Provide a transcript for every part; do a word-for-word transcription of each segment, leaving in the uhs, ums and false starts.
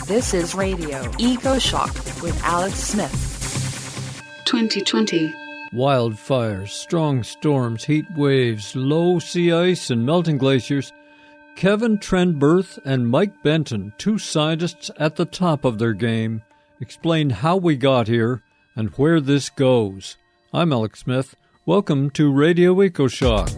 This is Radio Eco-Shock with Alex Smith. twenty twenty. Wildfires, strong storms, heat waves, low sea ice, and melting glaciers. Kevin Trenberth and Mike Benton, two scientists at the top of their game, explain how we got here and where this goes. I'm Alex Smith. Welcome to Radio Eco-Shock.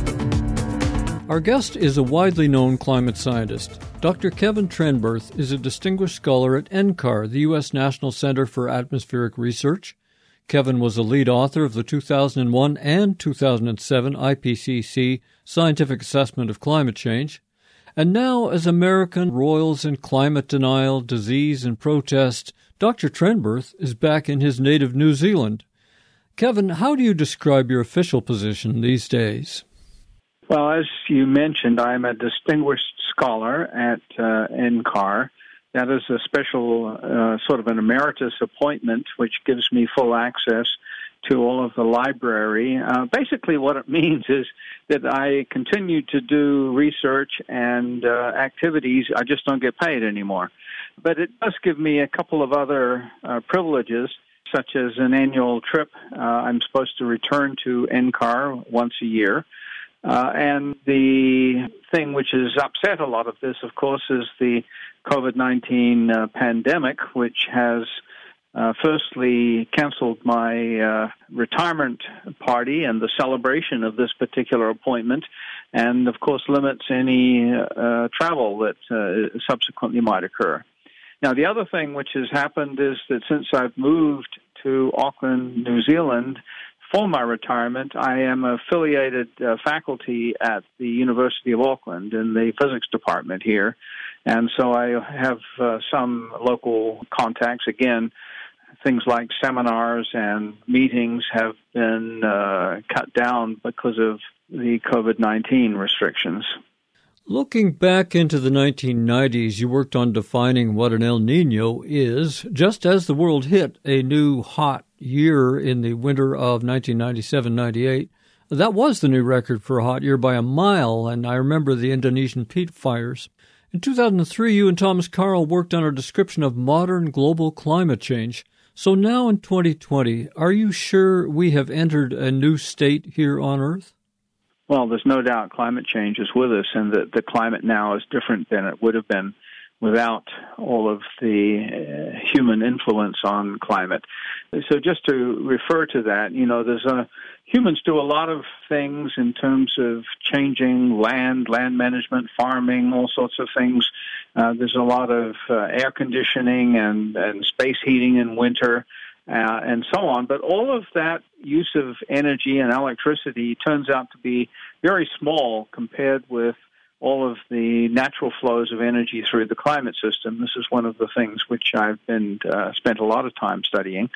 Our guest is a widely known climate scientist. Doctor Kevin Trenberth is a distinguished scholar at N C A R, the U S National Center for Atmospheric Research. Kevin was a lead author of the two thousand one and two thousand seven I P C C Scientific Assessment of Climate Change. And now, as American roils in climate denial, disease, and protest, Doctor Trenberth is back in his native New Zealand. Kevin, how do you describe your official position these days? Well, as you mentioned, I'm a distinguished scholar at uh, N C A R. That is a special uh, sort of an emeritus appointment, which gives me full access to all of the library. Uh, basically, what it means is that I continue to do research and uh, activities. I just don't get paid anymore. But it does give me a couple of other uh, privileges, such as an annual trip. Uh, I'm supposed to return to N C A R once a year. Uh, and the thing which has upset a lot of this, of course, is the COVID nineteen uh, pandemic, which has uh, firstly canceled my uh, retirement party and the celebration of this particular appointment, and, of course, limits any uh, travel that uh, subsequently might occur. Now, the other thing which has happened is that since I've moved to Auckland, New Zealand, for my retirement, I am affiliated uh, faculty at the University of Auckland in the physics department here. And so I have uh, some local contacts. Again, things like seminars and meetings have been uh, cut down because of the COVID nineteen restrictions. Looking back into the nineteen nineties, you worked on defining what an El Niño is, just as the world hit a new hot year in the winter of nineteen ninety-seven ninety-eight. That was the new record for a hot year by a mile, and I remember the Indonesian peat fires. In two thousand three, you and Thomas Carl worked on a description of modern global climate change. So now in twenty twenty, are you sure we have entered a new state here on Earth? Well, there's no doubt climate change is with us, and that the climate now is different than it would have been without all of the uh, human influence on climate. So just to refer to that, you know, there's a, humans do a lot of things in terms of changing land, land management, farming, all sorts of things. Uh, there's a lot of uh, air conditioning and, and space heating in winter. Uh, and so on. But all of that use of energy and electricity turns out to be very small compared with all of the natural flows of energy through the climate system. This is one of the things which I've been uh, spent a lot of time studying.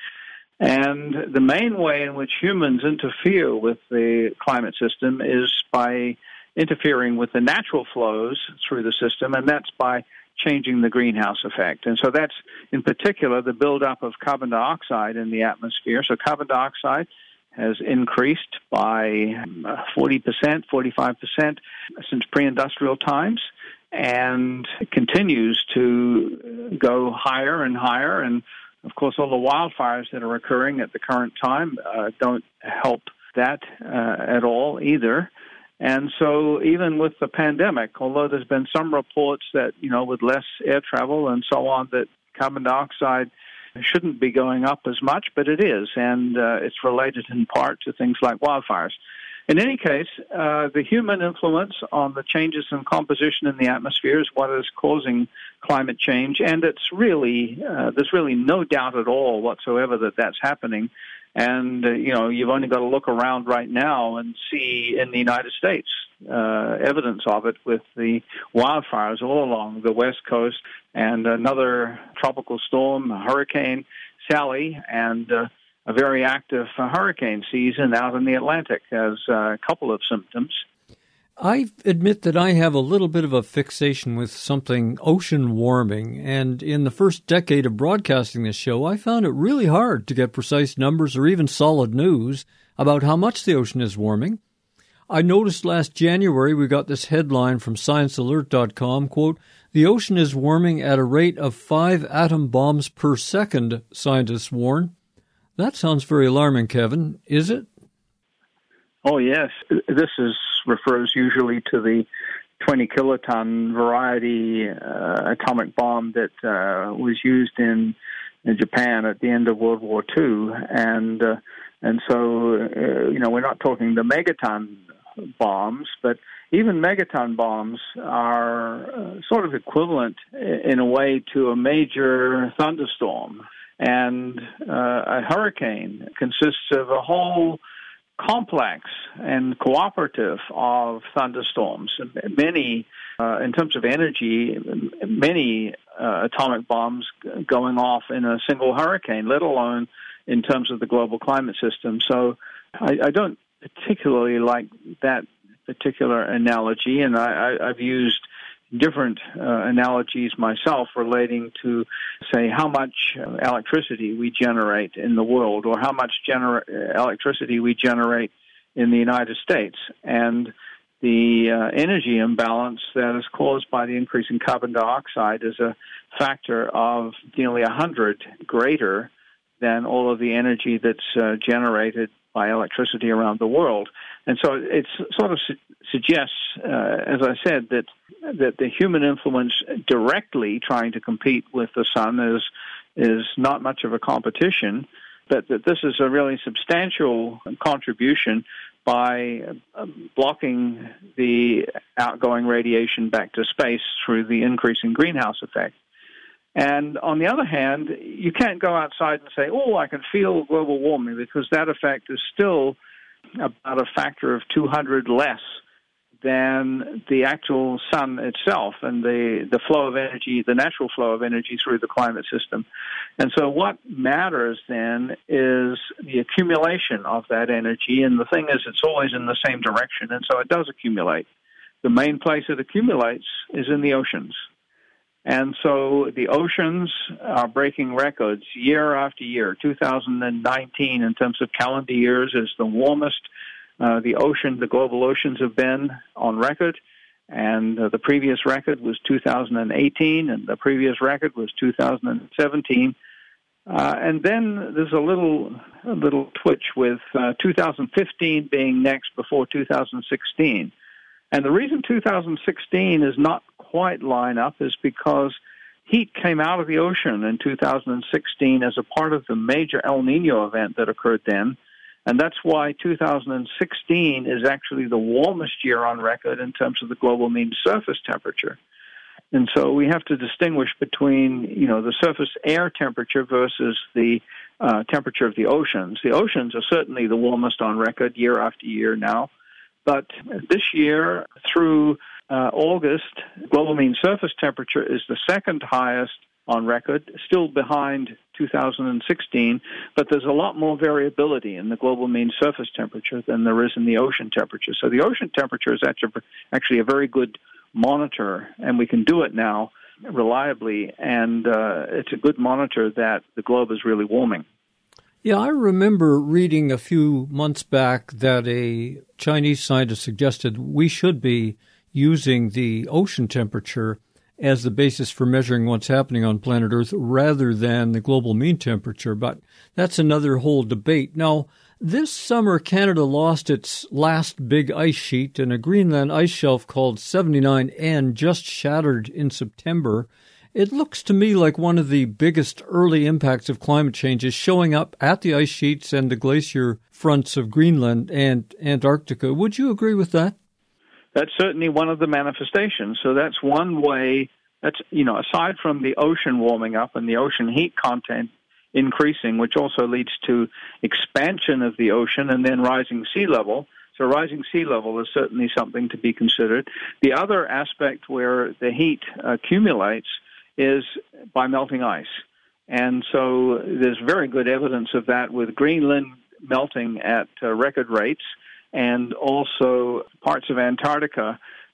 And the main way in which humans interfere with the climate system is by interfering with the natural flows through the system, and that's by changing the greenhouse effect. And so that's, in particular, the buildup of carbon dioxide in the atmosphere. So carbon dioxide has increased by forty percent, forty-five percent since pre-industrial times, and it continues to go higher and higher. And, of course, all the wildfires that are occurring at the current time uh, don't help that uh, at all either. And so even with the pandemic, although there's been some reports that, you know, with less air travel and so on, that carbon dioxide shouldn't be going up as much, but it is, and uh, it's related in part to things like wildfires. In any case, uh, the human influence on the changes in composition in the atmosphere is what is causing climate change, and it's really, uh, there's really no doubt at all whatsoever that that's happening. And, uh, you know, you've only got to look around right now and see in the United States uh, evidence of it with the wildfires all along the West Coast and another tropical storm, Hurricane Sally, and uh, a very active uh, hurricane season out in the Atlantic has uh, a couple of symptoms. I admit that I have a little bit of a fixation with something ocean warming, and in the first decade of broadcasting this show, I found it really hard to get precise numbers or even solid news about how much the ocean is warming. I noticed last January we got this headline from science alert dot com, quote, The ocean is warming at a rate of five atom bombs per second, scientists warn. That sounds very alarming, Kevin. Is it? Oh, yes. This is refers usually to the twenty kiloton variety uh, atomic bomb that uh, was used in, in Japan at the end of World War Two. And uh, and so, uh, you know, we're not talking the megaton bombs, but even megaton bombs are uh, sort of equivalent in a way to a major thunderstorm. And uh, a hurricane consists of a whole complex and cooperative of thunderstorms. Many, uh, in terms of energy, many uh, atomic bombs going off in a single hurricane, let alone in terms of the global climate system. So I, I don't particularly like that particular analogy, and I, I, I've used different uh, analogies myself relating to, say, how much electricity we generate in the world or how much gener- electricity we generate in the United States. And the uh, energy imbalance that is caused by the increase in carbon dioxide is a factor of nearly one hundred greater than all of the energy that's uh, generated by electricity around the world. And so it sort of su- suggests, uh, as I said, that that the human influence directly trying to compete with the sun is is not much of a competition, but that this is a really substantial contribution by uh, blocking the outgoing radiation back to space through the increase in greenhouse effect. And on the other hand, you can't go outside and say, oh, I can feel global warming, because that effect is still about a factor of two hundred less than the actual sun itself and the, the flow of energy, the natural flow of energy through the climate system. And so what matters then is the accumulation of that energy. And the thing is, it's always in the same direction, and so it does accumulate. The main place it accumulates is in the oceans. And so the oceans are breaking records year after year. two thousand nineteen, in terms of calendar years, is the warmest uh, the ocean, the global oceans have been on record. And uh, the previous record was two thousand eighteen, and the previous record was two thousand seventeen. Uh, and then there's a little a little twitch with uh, two thousand fifteen being next before two thousand sixteen. And the reason two thousand sixteen is not quite line up is because heat came out of the ocean in two thousand sixteen as a part of the major El Nino event that occurred then. And that's why two thousand sixteen is actually the warmest year on record in terms of the global mean surface temperature. And so we have to distinguish between, you know, the surface air temperature versus the uh, temperature of the oceans. The oceans are certainly the warmest on record year after year now. But this year, through uh, August, global mean surface temperature is the second highest on record, still behind two thousand sixteen, but there's a lot more variability in the global mean surface temperature than there is in the ocean temperature. So the ocean temperature is actually a very good monitor, and we can do it now reliably, and uh, it's a good monitor that the globe is really warming. Yeah, I remember reading a few months back that a Chinese scientist suggested we should be using the ocean temperature as the basis for measuring what's happening on planet Earth rather than the global mean temperature. But that's another whole debate. Now, this summer, Canada lost its last big ice sheet, and a Greenland ice shelf called seventy-nine N just shattered in September. It looks to me like one of the biggest early impacts of climate change is showing up at the ice sheets and the glacier fronts of Greenland and Antarctica. Would you agree with that? That's certainly one of the manifestations. So that's one way. That's, you know, aside from the ocean warming up and the ocean heat content increasing, which also leads to expansion of the ocean and then rising sea level. So rising sea level is certainly something to be considered. The other aspect where the heat accumulates is by melting ice. And so there's very good evidence of that with Greenland melting at uh, record rates, and also parts of Antarctica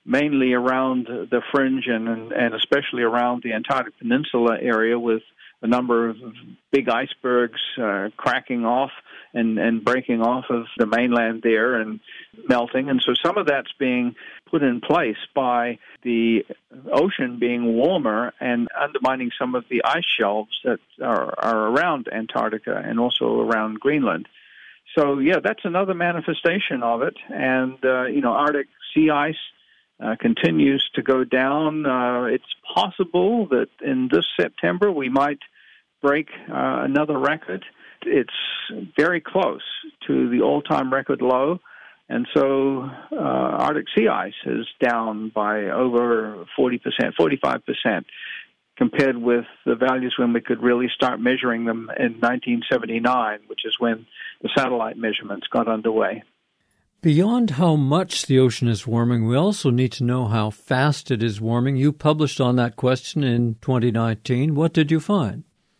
mainly around the fringe and, and especially around the Antarctic Peninsula area, with a number of big icebergs uh, cracking off and, and breaking off of the mainland there and melting. And so some of that's being put in place by the ocean being warmer and undermining some of the ice shelves that are, are around Antarctica and also around Greenland. So, yeah, that's another manifestation of it. And, uh, you know, Arctic sea ice uh, continues to go down. Uh, it's possible that in this September we might break uh, another record. It's very close to the all-time record low. And so uh, Arctic sea ice is down by over forty percent, forty-five percent, compared with the values when we could really start measuring them in nineteen seventy-nine, which is when the satellite measurements got underway. Beyond how much the ocean is warming, we also need to know how fast it is warming. You published on that question in twenty nineteen. What did you find?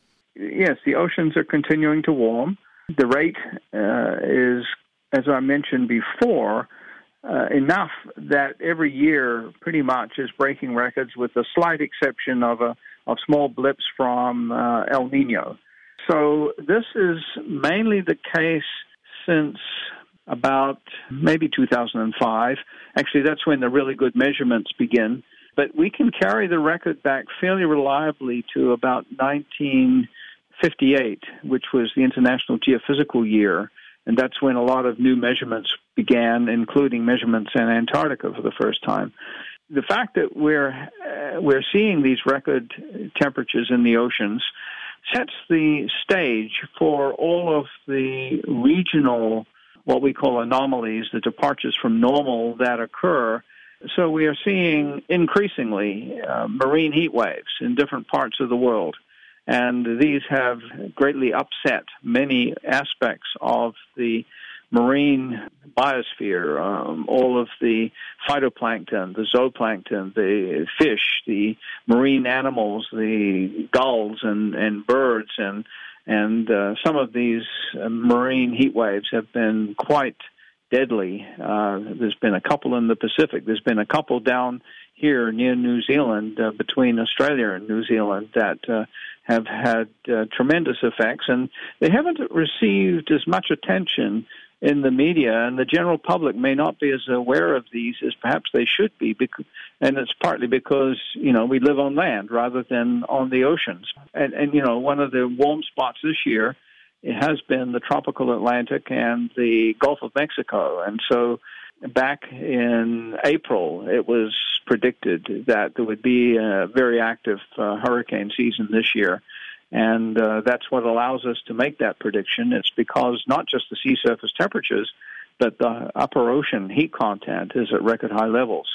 Yes, the oceans are continuing to warm. The rate uh, is, as I mentioned before, uh, enough that every year pretty much is breaking records, with a slight exception of a of small blips from uh, El Nino. So this is mainly the case since about maybe two thousand five. Actually, that's when the really good measurements begin. But we can carry the record back fairly reliably to about nineteen fifty-eight, which was the International Geophysical Year. And that's when a lot of new measurements began, including measurements in Antarctica for the first time. The fact that we're uh, we're seeing these record temperatures in the oceans sets the stage for all of the regional, what we call anomalies, the departures from normal that occur. So we are seeing increasingly uh, marine heat waves in different parts of the world. And these have greatly upset many aspects of the marine biosphere, um, all of the phytoplankton, the zooplankton, the fish, the marine animals, the gulls and, and birds, and and uh, some of these uh, marine heat waves have been quite deadly. Uh, there's been a couple in the Pacific. There's been a couple down here near New Zealand, uh, between Australia and New Zealand, that uh, have had uh, tremendous effects, and they haven't received as much attention in the media, and the general public may not be as aware of these as perhaps they should be, because, and it's partly because, you know, we live on land rather than on the oceans. And, and, you know, one of the warm spots this year, it has been the tropical Atlantic and the Gulf of Mexico. And so back in April, it was predicted that there would be a very active uh, hurricane season this year. And uh, that's what allows us to make that prediction. It's because not just the sea surface temperatures, but the upper ocean heat content is at record high levels.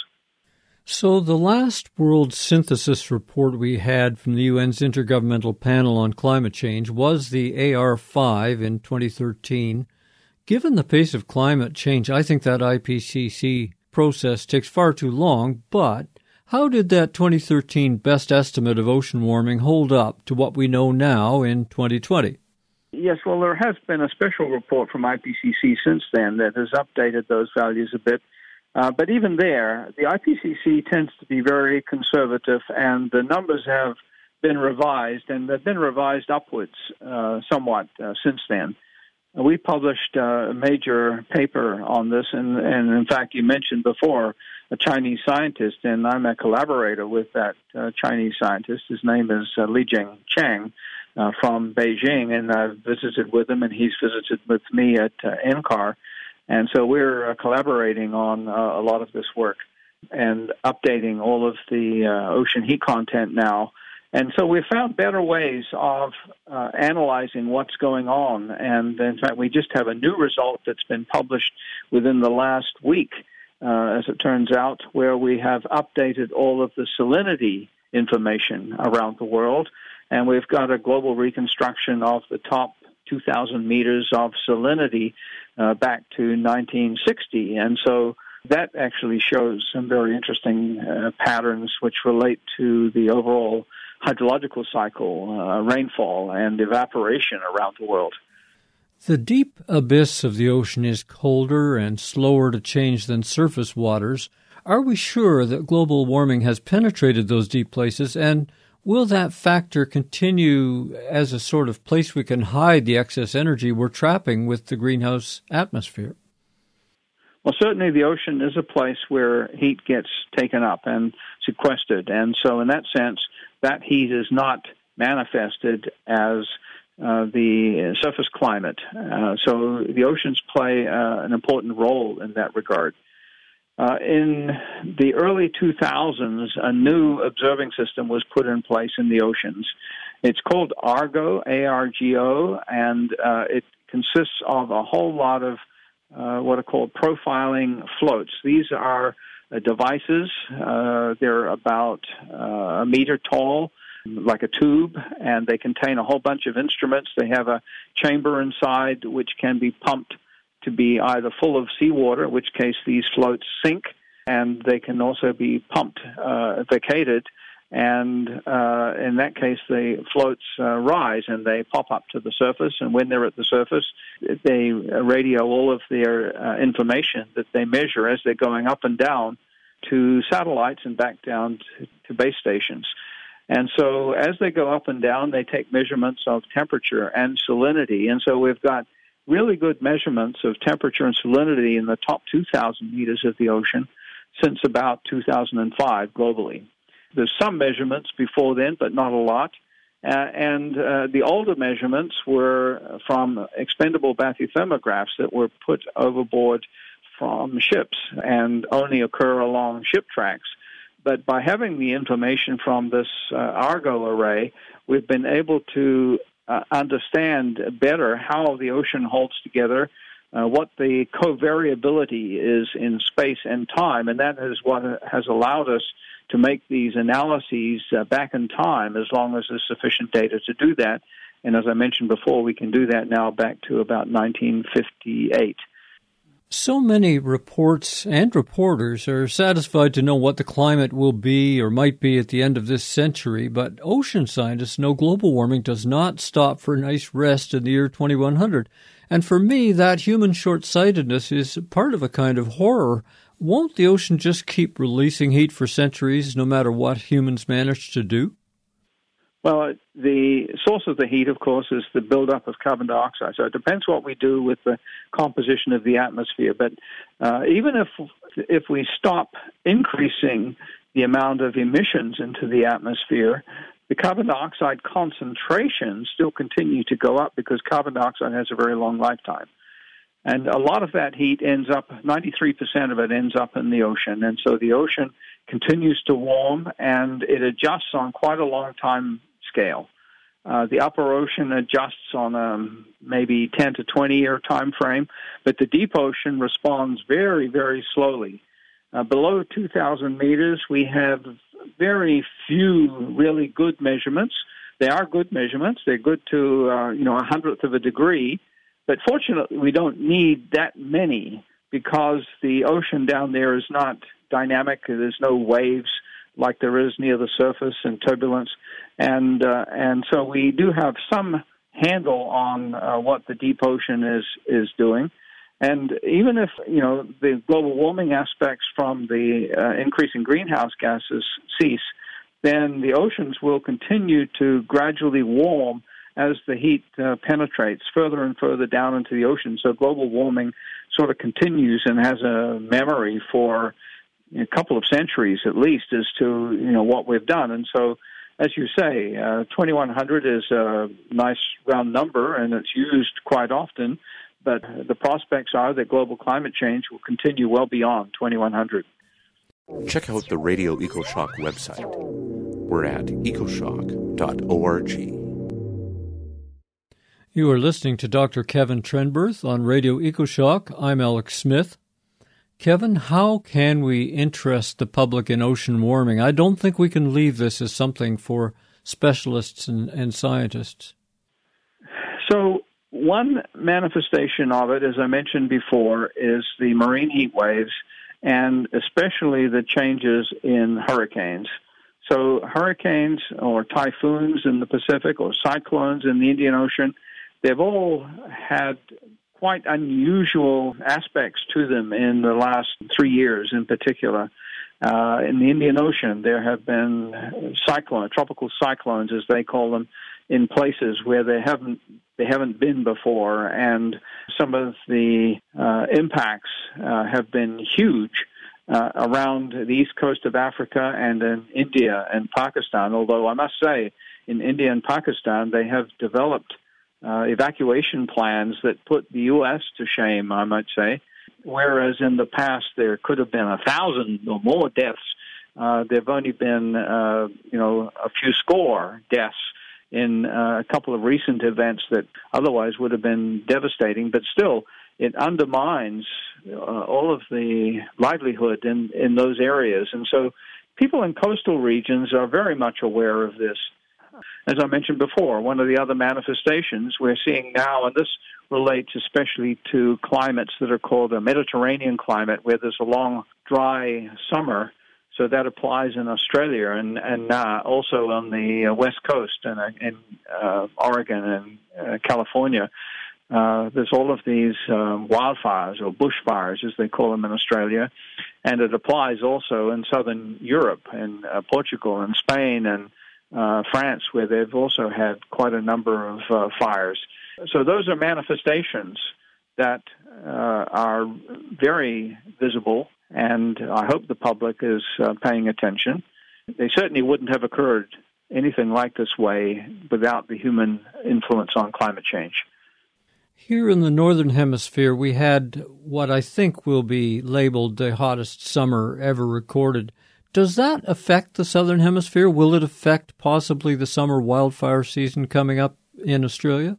So the last World Synthesis report we had from the U N's Intergovernmental Panel on Climate Change was the A R five in twenty thirteen. Given the pace of climate change, I think that I P C C process takes far too long, but how did that twenty thirteen best estimate of ocean warming hold up to what we know now in twenty twenty? Yes, well, there has been a special report from I P C C since then that has updated those values a bit. Uh, but even there, the I P C C tends to be very conservative, and the numbers have been revised, and they've been revised upwards uh, somewhat uh, since then. We published uh, a major paper on this, and, and in fact, you mentioned before a Chinese scientist, and I'm a collaborator with that uh, Chinese scientist. His name is uh, Lijing Chang uh, from Beijing, and I've visited with him, and he's visited with me at uh, N C A R. And so we're uh, collaborating on uh, a lot of this work and updating all of the uh, ocean heat content now. And so we've found better ways of uh, analyzing what's going on. And in fact, we just have a new result that's been published within the last week, uh, as it turns out, where we have updated all of the salinity information around the world. And we've got a global reconstruction of the top two thousand meters of salinity uh, back to nineteen sixty. And so that actually shows some very interesting uh, patterns which relate to the overall hydrological cycle, uh, rainfall, and evaporation around the world. The deep abyss of the ocean is colder and slower to change than surface waters. Are we sure that global warming has penetrated those deep places, and will that factor continue as a sort of place we can hide the excess energy we're trapping with the greenhouse atmosphere? Well, certainly the ocean is a place where heat gets taken up and sequestered. And so in that sense, that heat is not manifested as uh, the surface climate. Uh, so the oceans play uh, an important role in that regard. Uh, in the early two thousands, a new observing system was put in place in the oceans. It's called ARGO, A R G O, and uh, it consists of a whole lot of uh, what are called profiling floats. These are uh, devices. Uh, they're about uh, a meter tall, like a tube, and they contain a whole bunch of instruments. They have a chamber inside which can be pumped to be either full of seawater, in which case these floats sink, and they can also be pumped, uh, vacated, and uh, in that case the floats uh, rise and they pop up to the surface, and when they're at the surface, they radio all of their uh, information that they measure as they're going up and down to satellites and back down to, to base stations. And so as they go up and down, they take measurements of temperature and salinity, and so we've got really good measurements of temperature and salinity in the top two thousand meters of the ocean since about two thousand five globally. There's some measurements before then, but not a lot. Uh, and uh, the older measurements were from expendable bathythermographs that were put overboard from ships and only occur along ship tracks. But by having the information from this uh, ARGO array, we've been able to Uh, understand better how the ocean holds together, uh, what the covariability is in space and time, and that is what has allowed us to make these analyses uh, back in time as long as there's sufficient data to do that. And as I mentioned before, we can do that now back to about nineteen fifty-eight. So many reports and reporters are satisfied to know what the climate will be or might be at the end of this century, but ocean scientists know global warming does not stop for a nice rest in the year twenty-one hundred. And for me, that human short-sightedness is part of a kind of horror. Won't the ocean just keep releasing heat for centuries no matter what humans manage to do? Well, the source of the heat, of course, is the buildup of carbon dioxide. So it depends what we do with the composition of the atmosphere. But uh, even if if we stop increasing the amount of emissions into the atmosphere, the carbon dioxide concentrations still continue to go up because carbon dioxide has a very long lifetime. And a lot of that heat ends up, ninety-three percent of it ends up in the ocean. And so the ocean continues to warm, and it adjusts on quite a long time scale. Uh, the upper ocean adjusts on a maybe ten to twenty year time frame, but the deep ocean responds very, very slowly. Uh, below two thousand meters, we have very few really good measurements. They are good measurements. They're good to, uh, you know, a hundredth of a degree, but fortunately we don't need that many because the ocean down there is not dynamic. There's no waves like there is near the surface and turbulence. And uh, and so we do have some handle on uh, what the deep ocean is, is doing. And even if, you know, the global warming aspects from the uh, increase in greenhouse gases cease, then the oceans will continue to gradually warm as the heat uh, penetrates further and further down into the ocean. So global warming sort of continues and has a memory for a couple of centuries at least as to, you know, what we've done. And so, as you say, uh, twenty-one hundred is a nice round number, and it's used quite often, but the prospects are that global climate change will continue well beyond twenty-one hundred. Check out the Radio EcoShock website. We're at ecoshock dot org. You are listening to Doctor Kevin Trenberth on Radio EcoShock. I'm Alex Smith. Kevin, how can we interest the public in ocean warming? I don't think we can leave this as something for specialists and, and scientists. So one manifestation of it, as I mentioned before, is the marine heat waves, and especially the changes in hurricanes. So hurricanes or typhoons in the Pacific or cyclones in the Indian Ocean, they've all had quite unusual aspects to them in the last three years in particular. Uh, in the Indian Ocean, there have been cyclone, tropical cyclones, as they call them, in places where they haven't they haven't been before, and some of the uh, impacts uh, have been huge uh, around the east coast of Africa and in India and Pakistan. Although I must say, in India and Pakistan, they have developed uh, evacuation plans that put the U S to shame, I might say. Whereas in the past there could have been a thousand or more deaths, uh, there have only been, uh, you know, a few score deaths in uh, a couple of recent events that otherwise would have been devastating. But still, it undermines uh, all of the livelihood in, in those areas. And so people in coastal regions are very much aware of this. As I mentioned before, one of the other manifestations we're seeing now, and this relates especially to climates that are called a Mediterranean climate, where there's a long, dry summer. So that applies in Australia and, and uh, also on the uh, West Coast and uh, in uh, Oregon and uh, California. Uh, there's all of these um, wildfires, or bushfires as they call them in Australia, and it applies also in southern Europe, in uh, Portugal and Spain and uh, France, where they've also had quite a number of uh, fires. So those are manifestations that uh, are very visible, and I hope the public is uh, paying attention. They certainly wouldn't have occurred anything like this way without the human influence on climate change. Here in the Northern Hemisphere, we had what I think will be labeled the hottest summer ever recorded. Does that affect the Southern Hemisphere? Will it affect possibly the summer wildfire season coming up in Australia?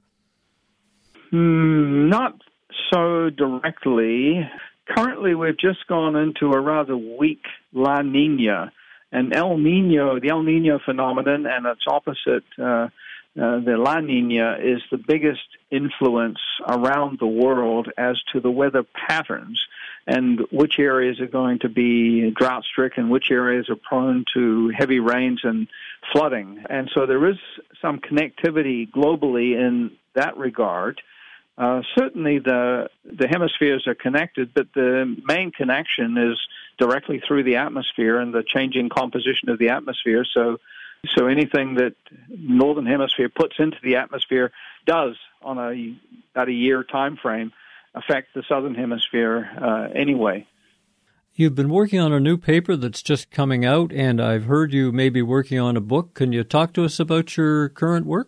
Mm, not so directly. Currently, we've just gone into a rather weak La Nina, and El Nino, the El Nino phenomenon, and its opposite, uh, uh, the La Nina, is the biggest influence around the world as to the weather patterns and which areas are going to be drought-stricken, which areas are prone to heavy rains and flooding. And so there is some connectivity globally in that regard. Uh, certainly the the hemispheres are connected, but the main connection is directly through the atmosphere and the changing composition of the atmosphere. So so anything that Northern Hemisphere puts into the atmosphere does, on a about a year time frame, affect the Southern Hemisphere uh, anyway. You've been working on a new paper that's just coming out, and I've heard you may be working on a book. Can you talk to us about your current work?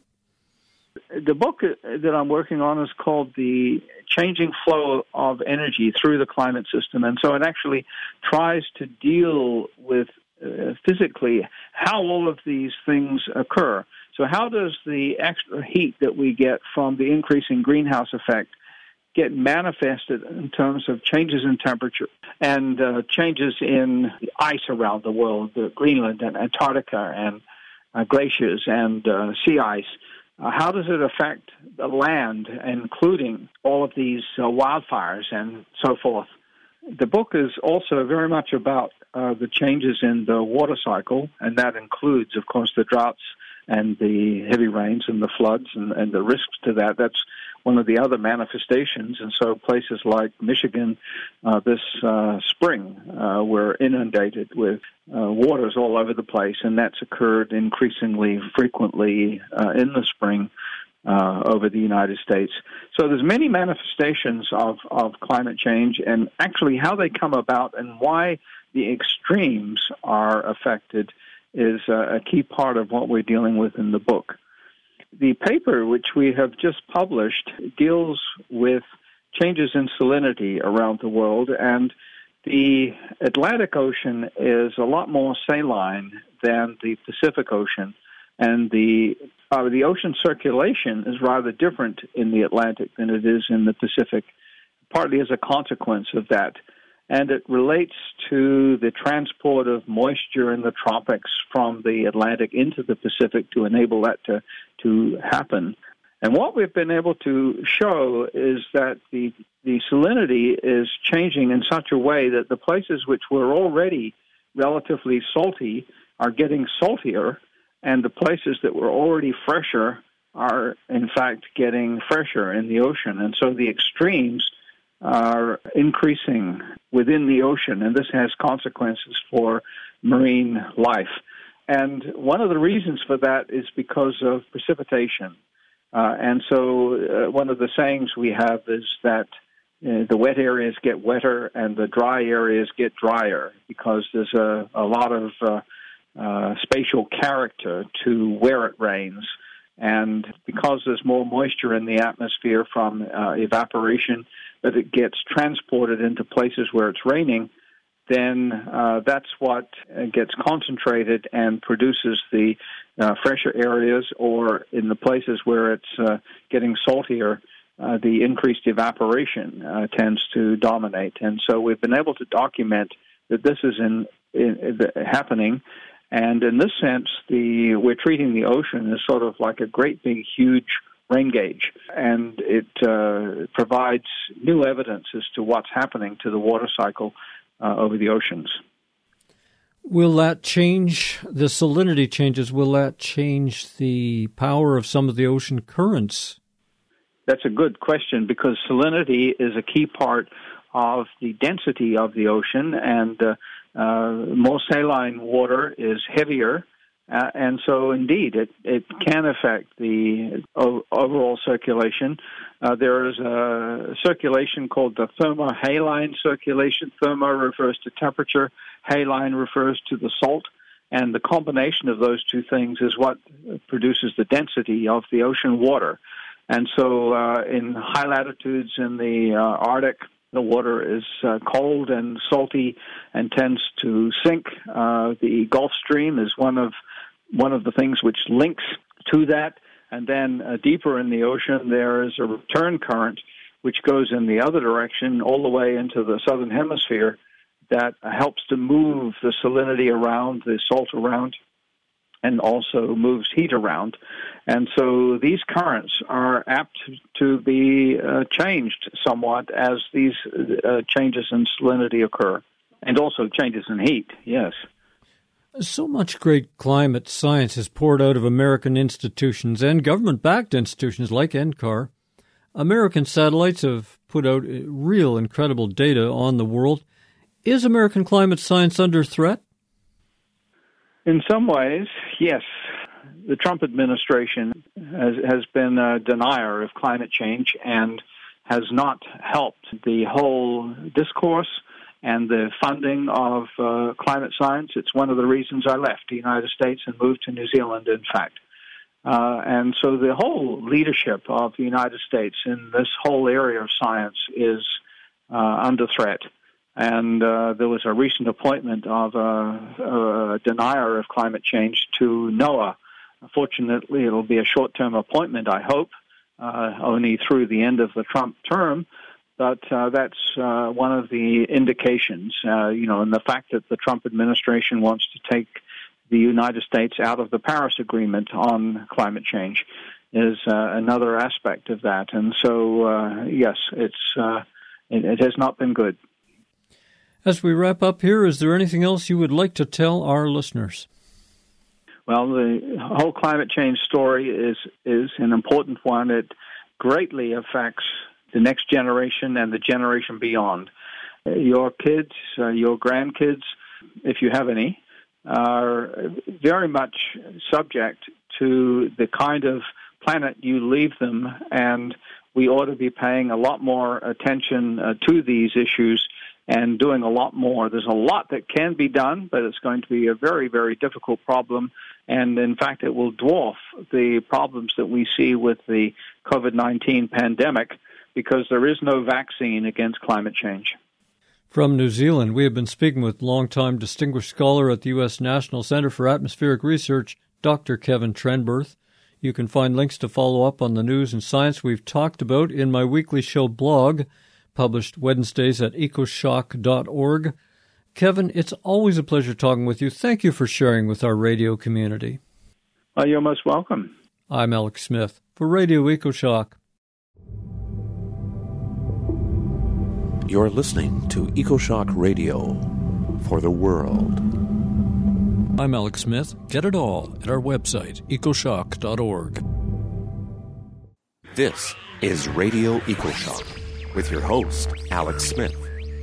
The book that I'm working on is called The Changing Flow of Energy Through the Climate System. And so it actually tries to deal with uh, physically how all of these things occur. So how does the extra heat that we get from the increasing greenhouse effect get manifested in terms of changes in temperature and uh, changes in the ice around the world, the Greenland and Antarctica and uh, glaciers and uh, sea ice? Uh, how does it affect the land, including all of these uh, wildfires and so forth? The book is also very much about uh, the changes in the water cycle, and that includes, of course, the droughts and the heavy rains and the floods and, and the risks to that. That's one of the other manifestations. And so places like Michigan uh, this uh, spring uh, were inundated with uh, waters all over the place, and that's occurred increasingly frequently uh, in the spring uh, over the United States. So there's many manifestations of, of climate change, and actually how they come about and why the extremes are affected is a key part of what we're dealing with in the book. The paper, which we have just published, deals with changes in salinity around the world, and the Atlantic Ocean is a lot more saline than the Pacific Ocean, and the uh, the ocean circulation is rather different in the Atlantic than it is in the Pacific, partly as a consequence of that. And it relates to the transport of moisture in the tropics from the Atlantic into the Pacific to enable that to, to happen. And what we've been able to show is that the, the salinity is changing in such a way that the places which were already relatively salty are getting saltier, and the places that were already fresher are, in fact, getting fresher in the ocean. And so the extremes are increasing within the ocean, and this has consequences for marine life. And one of the reasons for that is because of precipitation. Uh, and so uh, one of the sayings we have is that uh, the wet areas get wetter and the dry areas get drier, because there's a, a lot of uh, uh, spatial character to where it rains. And because there's more moisture in the atmosphere from uh, evaporation, that it gets transported into places where it's raining, then uh, that's what gets concentrated and produces the uh, fresher areas, or in the places where it's uh, getting saltier, uh, the increased evaporation uh, tends to dominate. And so we've been able to document that this is in, in, in happening. And in this sense, the we're treating the ocean as sort of like a great big, huge rain gauge, and it uh, provides new evidence as to what's happening to the water cycle uh, over the oceans. Will that change, the salinity changes, will that change the power of some of the ocean currents? That's a good question, because salinity is a key part of the density of the ocean, and uh, Uh, more saline water is heavier, uh, and so indeed it, it can affect the o- overall circulation. Uh, there is a circulation called the thermohaline circulation. Thermo refers to temperature, haline refers to the salt, and the combination of those two things is what produces the density of the ocean water. And so uh, in high latitudes in the uh, Arctic, the water is uh, cold and salty and tends to sink. Uh, the Gulf Stream is one of one of the things which links to that. And then uh, deeper in the ocean, there is a return current which goes in the other direction all the way into the southern hemisphere that helps to move the salinity around, the salt around, and also moves heat around. And so these currents are apt to be uh, changed somewhat as these uh, changes in salinity occur, and also changes in heat, yes. So much great climate science is poured out of American institutions and government-backed institutions like N C A R. American satellites have put out real incredible data on the world. Is American climate science under threat? In some ways, yes. The Trump administration has, has been a denier of climate change and has not helped the whole discourse and the funding of uh, climate science. It's one of the reasons I left the United States and moved to New Zealand, in fact. Uh, and so the whole leadership of the United States in this whole area of science is uh, under threat. And uh, there was a recent appointment of a, a denier of climate change to NOAA. Fortunately, it'll be a short-term appointment, I hope, uh, only through the end of the Trump term. But uh, that's uh, one of the indications, uh, you know, and the fact that the Trump administration wants to take the United States out of the Paris Agreement on climate change is uh, another aspect of that. And so, uh, yes, it's uh, it, it has not been good. As we wrap up here, is there anything else you would like to tell our listeners? Well, the whole climate change story is, is an important one. It greatly affects the next generation and the generation beyond. Your kids, uh, your grandkids, if you have any, are very much subject to the kind of planet you leave them, and we ought to be paying a lot more attention uh, to these issues and doing a lot more. There's a lot that can be done, but it's going to be a very, very difficult problem. And, in fact, it will dwarf the problems that we see with the COVID nineteen pandemic, because there is no vaccine against climate change. From New Zealand, we have been speaking with longtime distinguished scholar at the U S National Center for Atmospheric Research, Doctor Kevin Trenberth. You can find links to follow up on the news and science we've talked about in my weekly show blog, published Wednesdays at ecoshock dot org. Kevin, it's always a pleasure talking with you. Thank you for sharing with our radio community. Well, you're most welcome. I'm Alex Smith for Radio EcoShock. You're listening to EcoShock Radio for the world. I'm Alex Smith. Get it all at our website, ecoshock dot org. This is Radio EcoShock, with your host, Alex Smith.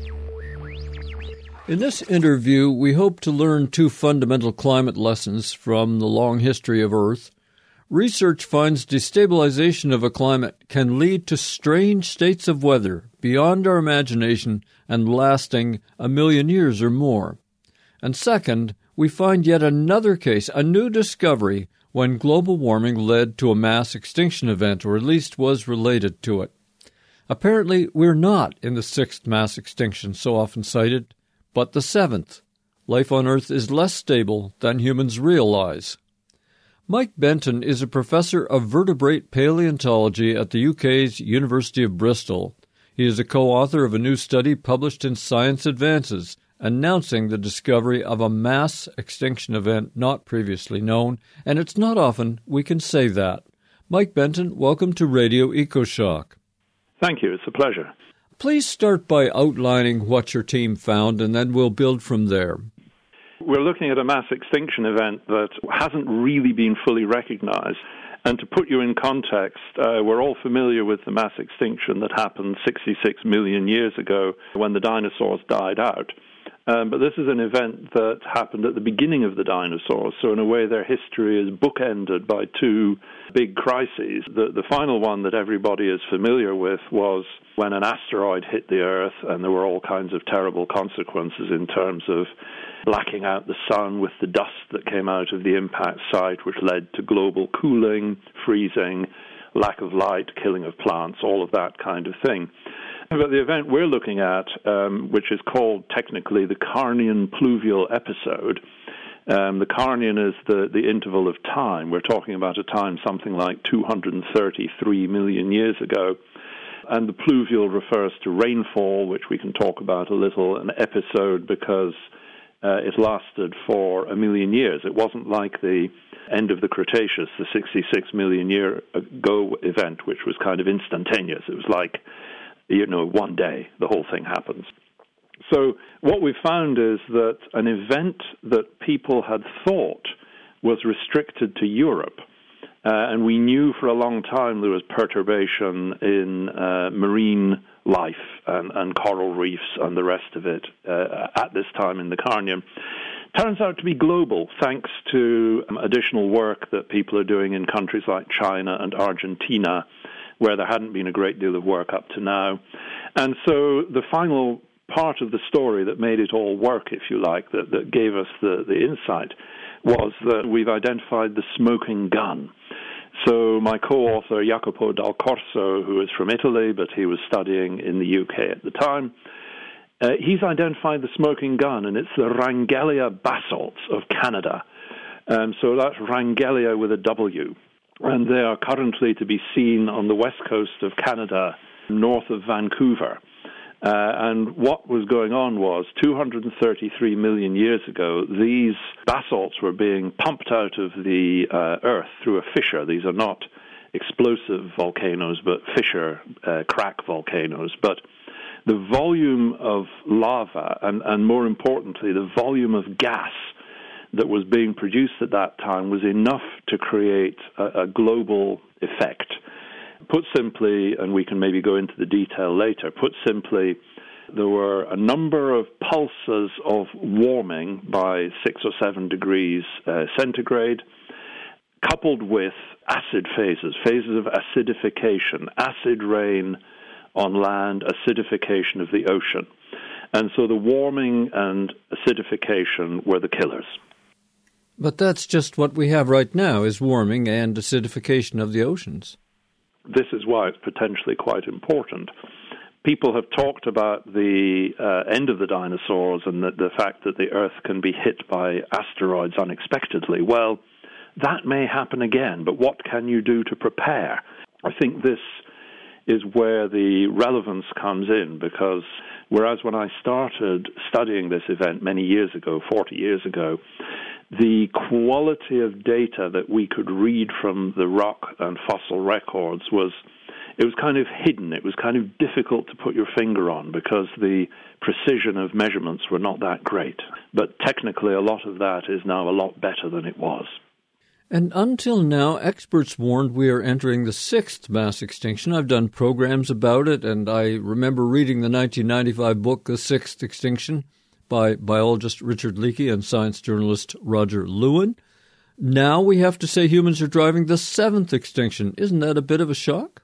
In this interview, we hope to learn two fundamental climate lessons from the long history of Earth. Research finds destabilization of a climate can lead to strange states of weather beyond our imagination and lasting a million years or more. And second, we find yet another case, a new discovery, when global warming led to a mass extinction event, or at least was related to it. Apparently, we're not in the sixth mass extinction so often cited, but the seventh. Life on Earth is less stable than humans realize. Mike Benton is a professor of vertebrate paleontology at the U K's University of Bristol. He is a co-author of a new study published in Science Advances, announcing the discovery of a mass extinction event not previously known, and it's not often we can say that. Mike Benton, welcome to Radio EcoShock. Thank you. It's a pleasure. Please start by outlining what your team found, and then we'll build from there. We're looking at a mass extinction event that hasn't really been fully recognized. And to put you in context, uh, we're all familiar with the mass extinction that happened sixty-six million years ago when the dinosaurs died out. Um, but this is an event that happened at the beginning of the dinosaurs, so in a way their history is bookended by two big crises. The, the final one that everybody is familiar with was when an asteroid hit the Earth, and there were all kinds of terrible consequences in terms of blacking out the sun with the dust that came out of the impact site, which led to global cooling, freezing, lack of light, killing of plants, all of that kind of thing. But the event we're looking at, um, which is called technically the Carnian pluvial episode, um, the Carnian is the, the interval of time. We're talking about a time something like two hundred thirty-three million years ago. And the pluvial refers to rainfall, which we can talk about a little, an episode because uh, it lasted for a million years. It wasn't like the end of the Cretaceous, the sixty-six million year ago event, which was kind of instantaneous. It was like, you know, one day the whole thing happens. So what we found is that an event that people had thought was restricted to Europe, uh, and we knew for a long time there was perturbation in uh, marine life and, and coral reefs and the rest of it uh, at this time in the Carnian, turns out to be global, thanks to um, additional work that people are doing in countries like China and Argentina, where there hadn't been a great deal of work up to now. And so the final part of the story that made it all work, if you like, that, that gave us the, the insight, was that we've identified the smoking gun. So my co-author, Jacopo Dal Corso, who is from Italy, but he was studying in the U K at the time, uh, he's identified the smoking gun, and it's the Wrangellia basalts of Canada. Um, so that's Wrangellia with a W. And they are currently to be seen on the west coast of Canada, north of Vancouver. Uh, and what was going on was, two hundred thirty-three million years ago, these basalts were being pumped out of the uh, earth through a fissure. These are not explosive volcanoes, but fissure, uh, crack volcanoes. But the volume of lava, and, and more importantly, the volume of gas that was being produced at that time was enough to create a, a global effect. Put simply, and we can maybe go into the detail later, put simply, there were a number of pulses of warming by six or seven degrees uh, centigrade, coupled with acid phases, phases of acidification, acid rain on land, acidification of the ocean. And so the warming and acidification were the killers. But that's just what we have right now, is warming and acidification of the oceans. This is why it's potentially quite important. People have talked about the uh, end of the dinosaurs and the, the fact that the Earth can be hit by asteroids unexpectedly. Well, that may happen again, but what can you do to prepare? I think this is where the relevance comes in, because whereas when I started studying this event many years ago, forty years ago, the quality of data that we could read from the rock and fossil records was, it was kind of hidden. It was kind of difficult to put your finger on because the precision of measurements were not that great. But technically, a lot of that is now a lot better than it was. And until now, experts warned we are entering the sixth mass extinction. I've done programs about it, and I remember reading the nineteen ninety-five book, The Sixth Extinction, by biologist Richard Leakey and science journalist Roger Lewin. Now we have to say humans are driving the seventh extinction. Isn't that a bit of a shock?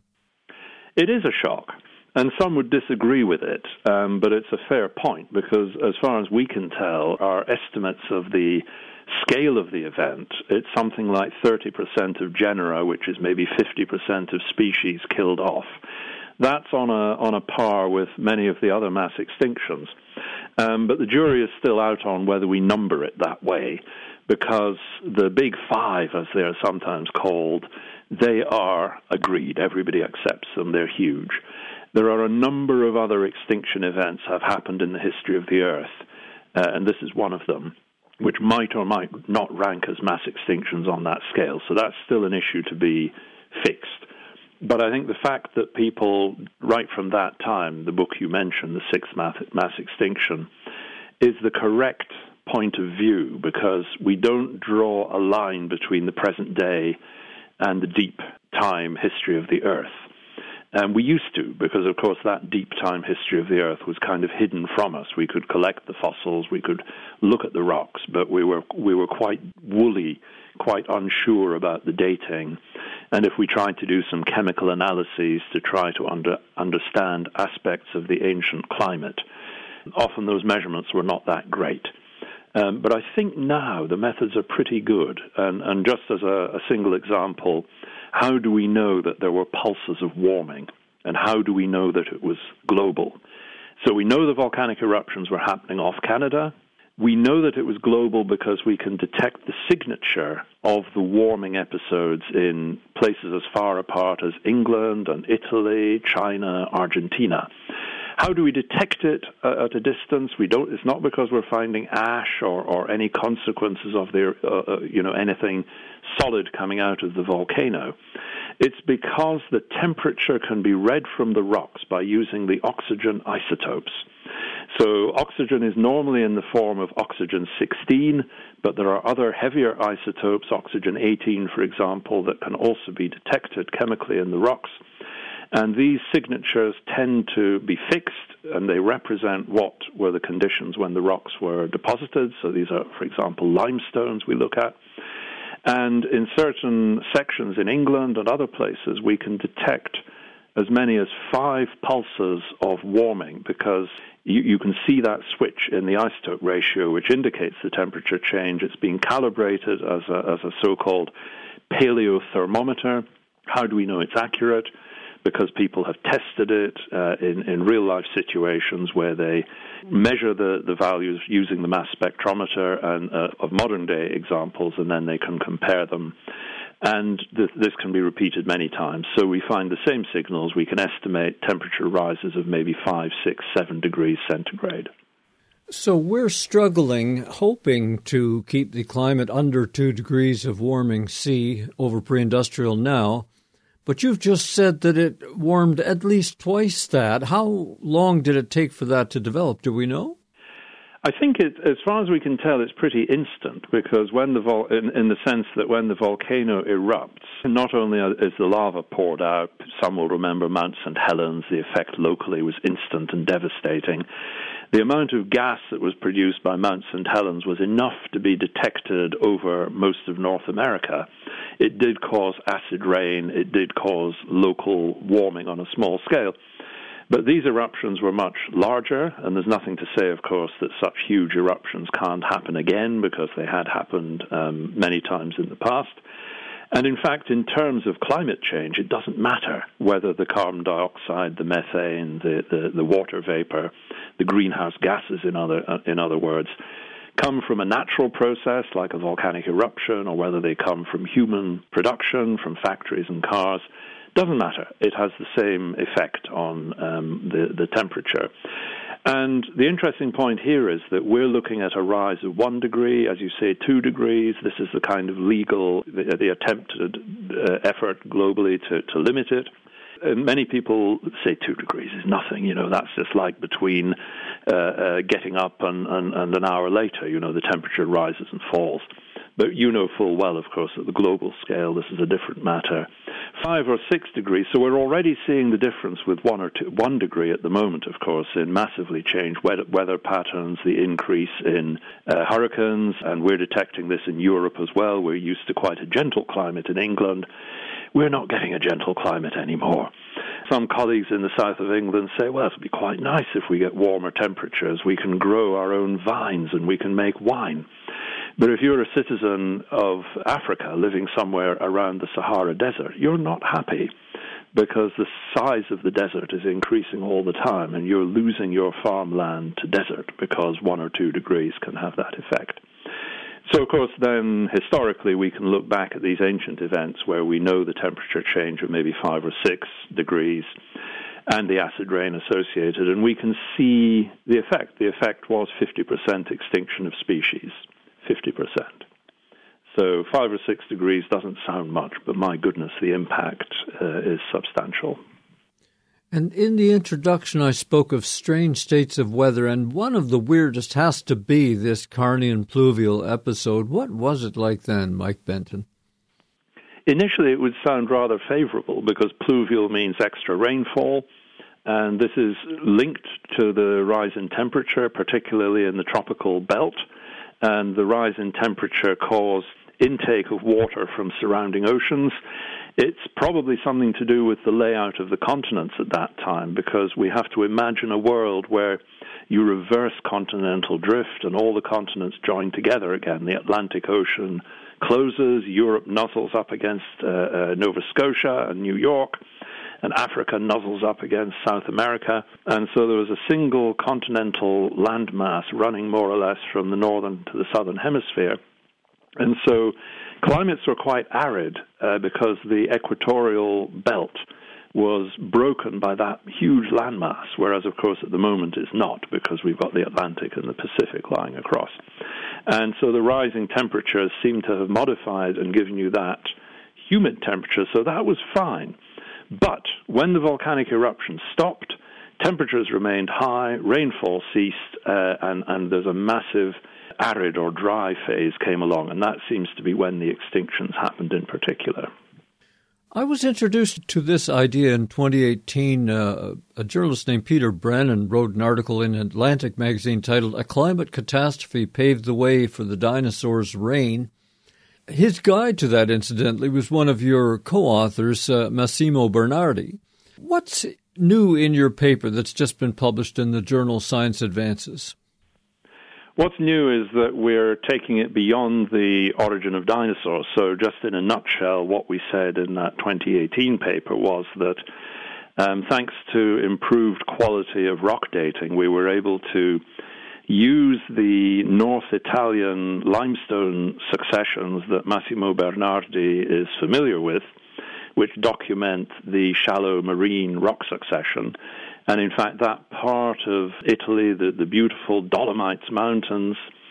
It is a shock, and some would disagree with it, um, but it's a fair point, because as far as we can tell, our estimates of the scale of the event, it's something like thirty percent of genera, which is maybe fifty percent of species killed off. That's on a on a par with many of the other mass extinctions. Um, but the jury is still out on whether we number it that way, because the big five, as they are sometimes called, they are agreed. Everybody accepts them. They're huge. There are a number of other extinction events have happened in the history of the Earth, uh, and this is one of them, which might or might not rank as mass extinctions on that scale. So that's still an issue to be fixed. But I think the fact that people, right from that time, the book you mentioned, The Sixth Mass Extinction, is the correct point of view, because we don't draw a line between the present day and the deep time history of the Earth. And we used to, because, of course, that deep time history of the Earth was kind of hidden from us. We could collect the fossils, we could look at the rocks, but we were we were quite woolly, quite unsure about the dating. And if we tried to do some chemical analyses to try to under, understand aspects of the ancient climate, often those measurements were not that great. Um, but I think now the methods are pretty good. And, and just as a, a single example, how do we know that there were pulses of warming? And how do we know that it was global? So we know the volcanic eruptions were happening off Canada. We know that it was global because we can detect the signature of the warming episodes in places as far apart as England and Italy, China, Argentina. How do we detect it uh, at a distance? We don't. It's not because we're finding ash or, or any consequences of the, uh, uh, you know, anything solid coming out of the volcano. It's because the temperature can be read from the rocks by using the oxygen isotopes. So oxygen is normally in the form of oxygen sixteen, but there are other heavier isotopes, oxygen eighteen, for example, that can also be detected chemically in the rocks. And these signatures tend to be fixed, and they represent what were the conditions when the rocks were deposited. So these are, for example, limestones we look at. And in certain sections in England and other places, we can detect as many as five pulses of warming, because you, you can see that switch in the isotope ratio, which indicates the temperature change. It's being calibrated as a, as a so-called paleothermometer. How do we know it's accurate? Because people have tested it uh, in, in real-life situations where they measure the, the values using the mass spectrometer and uh, of modern-day examples, and then they can compare them. And th- this can be repeated many times. So we find the same signals. We can estimate temperature rises of maybe five, six, seven degrees centigrade. So we're struggling, hoping to keep the climate under two degrees of warming C over pre-industrial now. But you've just said that it warmed at least twice that. How long did it take for that to develop? Do we know? I think, it, as far as we can tell, it's pretty instant, because when the vol- in, in the sense that when the volcano erupts, not only is the lava poured out, some will remember Mount Saint Helens, the effect locally was instant and devastating. The amount of gas that was produced by Mount Saint Helens was enough to be detected over most of North America. It did cause acid rain, it did cause local warming on a small scale. But these eruptions were much larger, and there's nothing to say, of course, that such huge eruptions can't happen again, because they had happened um, many times in the past. And in fact, in terms of climate change, it doesn't matter whether the carbon dioxide, the methane, the, the, the water vapor, the greenhouse gases, in other, uh, in other words, come from a natural process like a volcanic eruption, or whether they come from human production, from factories and cars. Doesn't matter. It has the same effect on um, the, the temperature. And the interesting point here is that we're looking at a rise of one degree, as you say, two degrees. This is the kind of legal, the, the attempted uh, effort globally to, to limit it. And many people say two degrees is nothing. You know, that's just like between uh, uh, getting up and, and, and an hour later, you know, the temperature rises and falls. But you know full well, of course, at the global scale, this is a different matter. Five or six degrees, so we're already seeing the difference with one or two, one degree at the moment, of course, in massively changed weather, weather patterns, the increase in uh, hurricanes, and we're detecting this in Europe as well. We're used to quite a gentle climate in England. We're not getting a gentle climate anymore. Some colleagues in the south of England say, well, it would be quite nice if we get warmer temperatures. We can grow our own vines and we can make wine. But if you're a citizen of Africa living somewhere around the Sahara Desert, you're not happy because the size of the desert is increasing all the time and you're losing your farmland to desert because one or two degrees can have that effect. So, of course, then historically we can look back at these ancient events where we know the temperature change of maybe five or six degrees and the acid rain associated, and we can see the effect. The effect was fifty percent extinction of species. fifty percent. So five or six degrees doesn't sound much, but my goodness, the impact uh, is substantial. And in the introduction, I spoke of strange states of weather, and one of the weirdest has to be this Carnian pluvial episode. What was it like then, Mike Benton? Initially, it would sound rather favorable because pluvial means extra rainfall, and this is linked to the rise in temperature, particularly in the tropical belt. And the rise in temperature caused intake of water from surrounding oceans. It's probably something to do with the layout of the continents at that time, because we have to imagine a world where you reverse continental drift and all the continents join together again. The Atlantic Ocean closes, Europe nuzzles up against uh, uh, Nova Scotia and New York, and Africa nuzzles up against South America. And so there was a single continental landmass running more or less from the northern to the southern hemisphere. And so climates were quite arid uh, because the equatorial belt was broken by that huge landmass, whereas, of course, at the moment it's not because we've got the Atlantic and the Pacific lying across. And so the rising temperatures seem to have modified and given you that humid temperature, so that was fine. But when the volcanic eruption stopped, temperatures remained high, rainfall ceased, uh, and, and there's a massive arid or dry phase came along, and that seems to be when the extinctions happened in particular. I was introduced to this idea in twenty eighteen. Uh, a journalist named Peter Brennan wrote an article in Atlantic magazine titled "A Climate Catastrophe Paved the Way for the Dinosaurs' Reign." His guide to that, incidentally, was one of your co-authors, uh, Massimo Bernardi. What's new in your paper that's just been published in the journal Science Advances? What's new is that we're taking it beyond the origin of dinosaurs. So just in a nutshell, what we said in that twenty eighteen paper was that um, thanks to improved quality of rock dating, we were able to use the North Italian limestone successions that Massimo Bernardi is familiar with, which document the shallow marine rock succession. And in fact, that part of Italy, the, the beautiful Dolomites Mountains,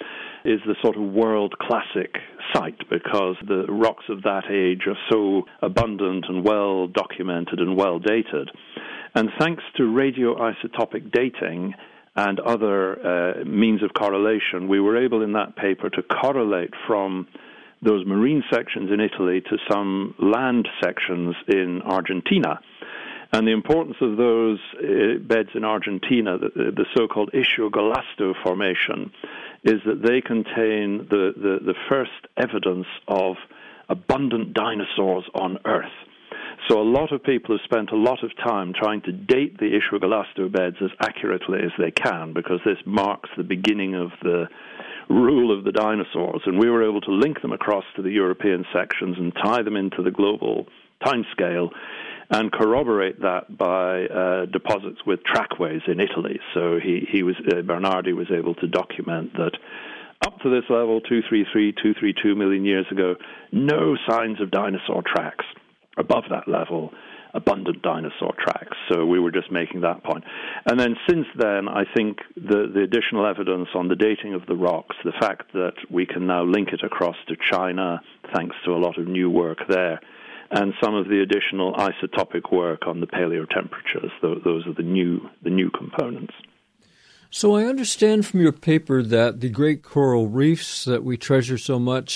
is the sort of world classic site because the rocks of that age are so abundant and well documented and well dated. And thanks to radioisotopic dating and other uh, means of correlation, we were able in that paper to correlate from those marine sections in Italy to some land sections in Argentina. And the importance of those uh, beds in Argentina, the, the so-called Ischigualasto Formation, is that they contain the, the, the first evidence of abundant dinosaurs on Earth. So a lot of people have spent a lot of time trying to date the Ischigualasto beds as accurately as they can, because this marks the beginning of the rule of the dinosaurs. And we were able to link them across to the European sections and tie them into the global timescale and corroborate that by uh, deposits with trackways in Italy. So he, he was uh, Bernardi was able to document that up to this level, two hundred thirty-three, two hundred thirty-two million years ago, no signs of dinosaur tracks. Above that level, abundant dinosaur tracks. So we were just making that point. And then since then, I think the, the additional evidence on the dating of the rocks, the fact that we can now link it across to China, thanks to a lot of new work there, and some of the additional isotopic work on the paleotemperatures. Those are the new the new components. So I understand from your paper that the great coral reefs that we treasure so much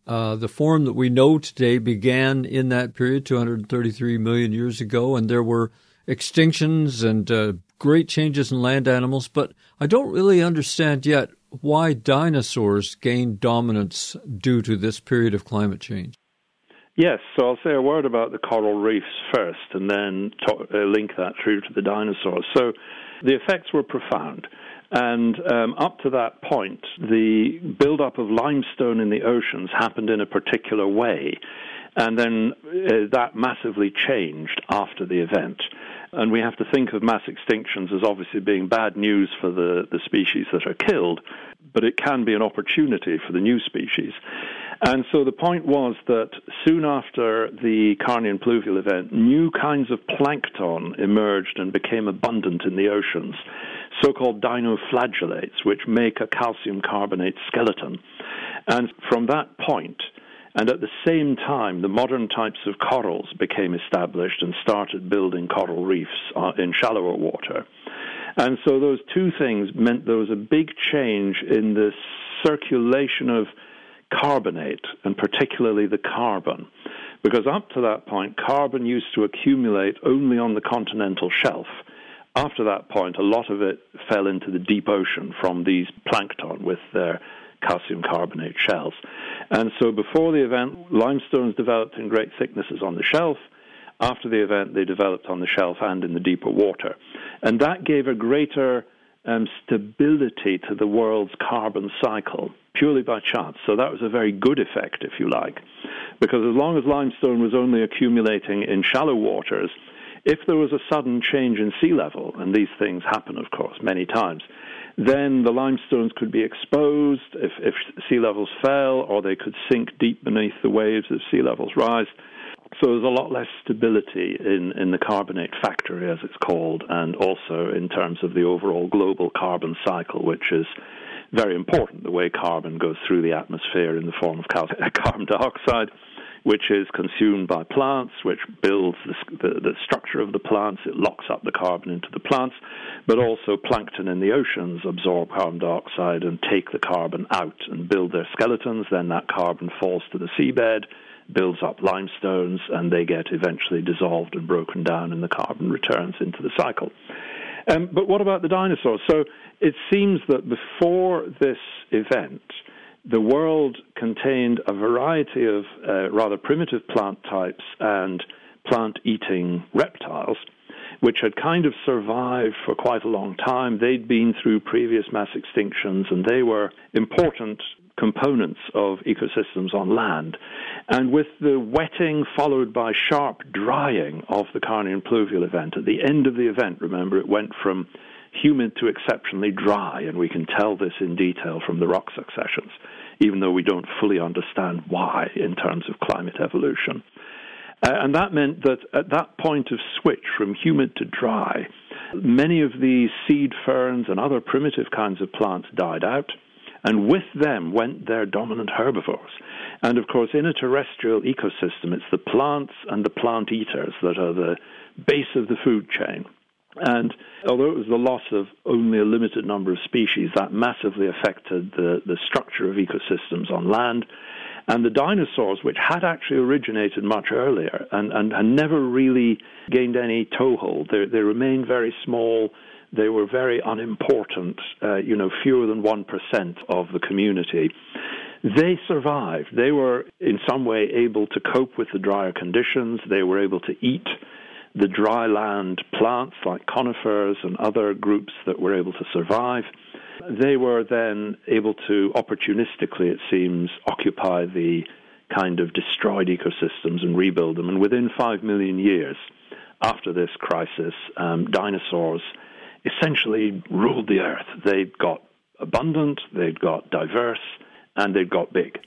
Uh, the form that we know today began in that period, two hundred thirty-three million years ago, and there were extinctions and uh, great changes in land animals. But I don't really understand yet why dinosaurs gained dominance due to this period of climate change. Yes, so I'll say a word about the coral reefs first and then talk, uh, link that through to the dinosaurs. So the effects were profound. And um, up to that point, the buildup of limestone in the oceans happened in a particular way. And then uh, that massively changed after the event. And we have to think of mass extinctions as obviously being bad news for the, the species that are killed, but it can be an opportunity for the new species. And so the point was that soon after the Carnian pluvial event, new kinds of plankton emerged and became abundant in the oceans, so-called dinoflagellates, which make a calcium carbonate skeleton. And from that point, and at the same time, the modern types of corals became established and started building coral reefs uh, in shallower water. And so those two things meant there was a big change in the circulation of carbonate, and particularly the carbon. Because up to that point, carbon used to accumulate only on the continental shelf. After that point, a lot of it fell into the deep ocean from these plankton with their calcium carbonate shells. And so before the event, limestones developed in great thicknesses on the shelf. After the event, they developed on the shelf and in the deeper water. And that gave a greater um, stability to the world's carbon cycle, purely by chance. So that was a very good effect, if you like, because as long as limestone was only accumulating in shallow waters, if there was a sudden change in sea level, and these things happen, of course, many times, then the limestones could be exposed if, if sea levels fell, or they could sink deep beneath the waves as sea levels rise. So there's a lot less stability in, in the carbonate factory, as it's called, and also in terms of the overall global carbon cycle, which is very important, the way carbon goes through the atmosphere in the form of cal- carbon dioxide, which is consumed by plants, which builds the, the, the structure of the plants. It locks up the carbon into the plants, but also plankton in the oceans absorb carbon dioxide and take the carbon out and build their skeletons. Then that carbon falls to the seabed, builds up limestones, and they get eventually dissolved and broken down, and the carbon returns into the cycle. Um, but what about the dinosaurs? So it seems that before this event, the world contained a variety of uh, rather primitive plant types and plant-eating reptiles, which had kind of survived for quite a long time. They'd been through previous mass extinctions, and they were important components of ecosystems on land. And with the wetting followed by sharp drying of the Carnian pluvial event, at the end of the event, remember, it went from humid to exceptionally dry, and we can tell this in detail from the rock successions, even though we don't fully understand why in terms of climate evolution. Uh, and that meant that at that point of switch from humid to dry, many of these seed ferns and other primitive kinds of plants died out, and with them went their dominant herbivores. And of course, in a terrestrial ecosystem, it's the plants and the plant eaters that are the base of the food chain. And although it was the loss of only a limited number of species, that massively affected the, the structure of ecosystems on land. And the dinosaurs, which had actually originated much earlier and, and, and never really gained any toehold, they, they remained very small. They were very unimportant, uh, you know, fewer than one percent of the community. They survived. They were in some way able to cope with the drier conditions. They were able to eat the dry land plants like conifers and other groups that were able to survive. They were then able to opportunistically, it seems, occupy the kind of destroyed ecosystems and rebuild them. And within five million years after this crisis, um, dinosaurs essentially ruled the earth. They got abundant, they got diverse, and they got big.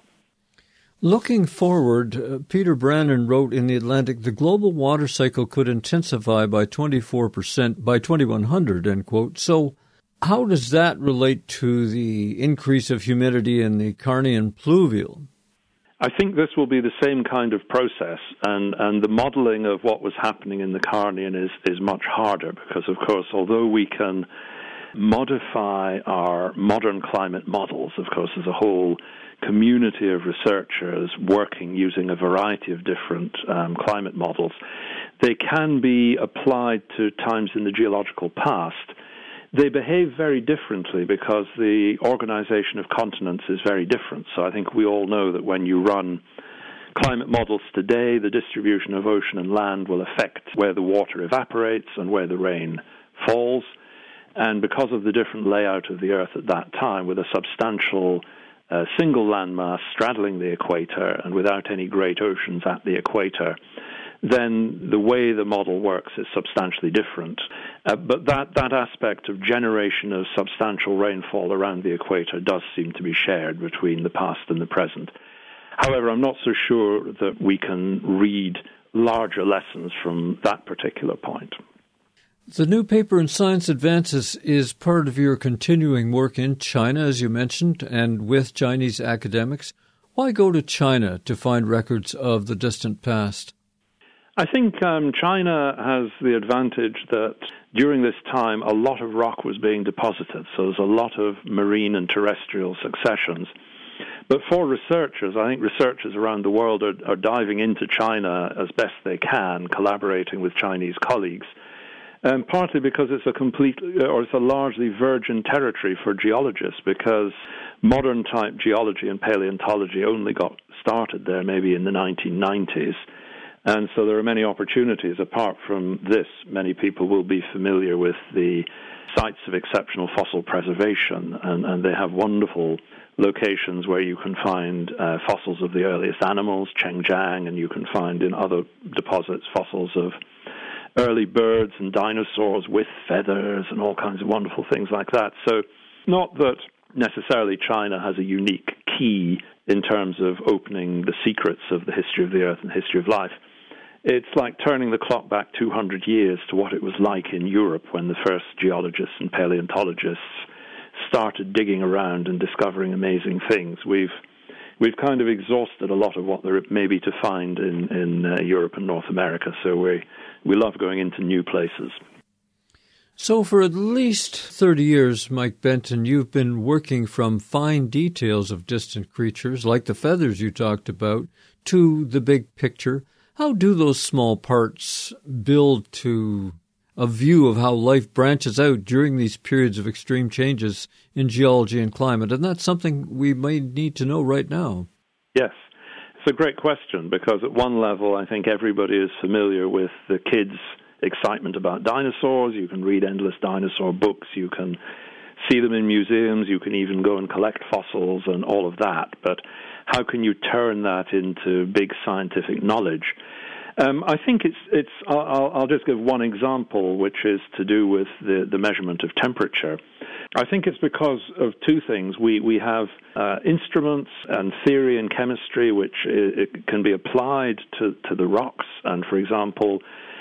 Looking forward, uh, Peter Brannon wrote in The Atlantic, the global water cycle could intensify by twenty-four percent by twenty-one hundred, end quote. So how does that relate to the increase of humidity in the Carnian pluvial? I think this will be the same kind of process, and, and the modeling of what was happening in the Carnian is, is much harder because, of course, although we can modify our modern climate models, of course, there's a whole community of researchers working using a variety of different um, climate models, they can be applied to times in the geological past. They behave very differently because the organization of continents is very different. So I think we all know that when you run climate models today, the distribution of ocean and land will affect where the water evaporates and where the rain falls. And because of the different layout of the Earth at that time, with a substantial uh, single landmass straddling the equator and without any great oceans at the equator, then the way the model works is substantially different. Uh, but that, that aspect of generation of substantial rainfall around the equator does seem to be shared between the past and the present. However, I'm not so sure that we can read larger lessons from that particular point. The new paper in Science Advances is part of your continuing work in China, as you mentioned, and with Chinese academics. Why go to China to find records of the distant past? I think um, China has the advantage that during this time a lot of rock was being deposited, so there's a lot of marine and terrestrial successions. But for researchers, I think researchers around the world are, are diving into China as best they can, collaborating with Chinese colleagues, um, partly because it's a complete, or it's a largely virgin territory for geologists, because modern-type geology and paleontology only got started there maybe in the nineteen nineties. And so there are many opportunities. Apart from this, many people will be familiar with the sites of exceptional fossil preservation, and, and they have wonderful locations where you can find uh, fossils of the earliest animals, Chengjiang, and you can find in other deposits fossils of early birds and dinosaurs with feathers and all kinds of wonderful things like that. So not that necessarily China has a unique key in terms of opening the secrets of the history of the Earth and history of life. It's like turning the clock back two hundred years to what it was like in Europe when the first geologists and paleontologists started digging around and discovering amazing things. We've we've kind of exhausted a lot of what there may be to find in, in uh, Europe and North America, so we we love going into new places. So for at least thirty years, Mike Benton, you've been working from fine details of distant creatures, like the feathers you talked about, to the big picture. How do those small parts build to a view of how life branches out during these periods of extreme changes in geology and climate? And that's something we may need to know right now. Yes. It's a great question, because at one level, I think everybody is familiar with the kids' excitement about dinosaurs. You can read endless dinosaur books. You can see them in museums. You can even go and collect fossils and all of that. But how can you turn that into big scientific knowledge? Um, I think it's, it's I'll, I'll just give one example, which is to do with the, the measurement of temperature. I think it's because of two things. We, we have uh, instruments and theory and chemistry which it, it can be applied to, to the rocks. And, for example,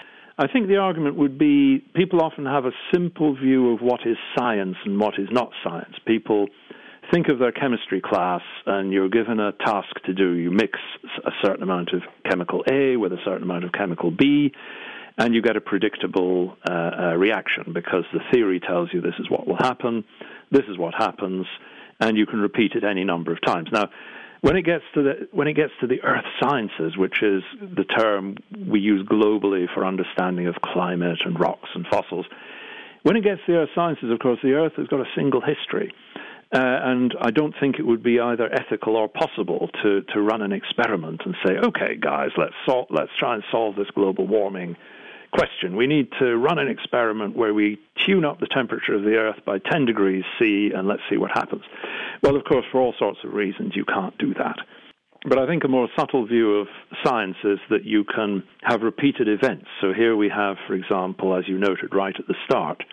I think the argument would be people often have a simple view of what is science and what is not science. People think of their chemistry class, and you're given a task to do. You mix a certain amount of chemical A with a certain amount of chemical B, and you get a predictable uh, uh, reaction, because the theory tells you this is what will happen, this is what happens, and you can repeat it any number of times. Now, when it gets to the when it gets to the earth sciences, which is the term we use globally for understanding of climate and rocks and fossils, when it gets to the earth sciences, of course, the earth has got a single history. Uh, and I don't think it would be either ethical or possible to, to run an experiment and say, okay, guys, let's sol- let's try and solve this global warming question. We need to run an experiment where we tune up the temperature of the Earth by ten degrees C, and let's see what happens. Well, of course, for all sorts of reasons, you can't do that. But I think a more subtle view of science is that you can have repeated events. So here we have, for example, as you noted right at the start,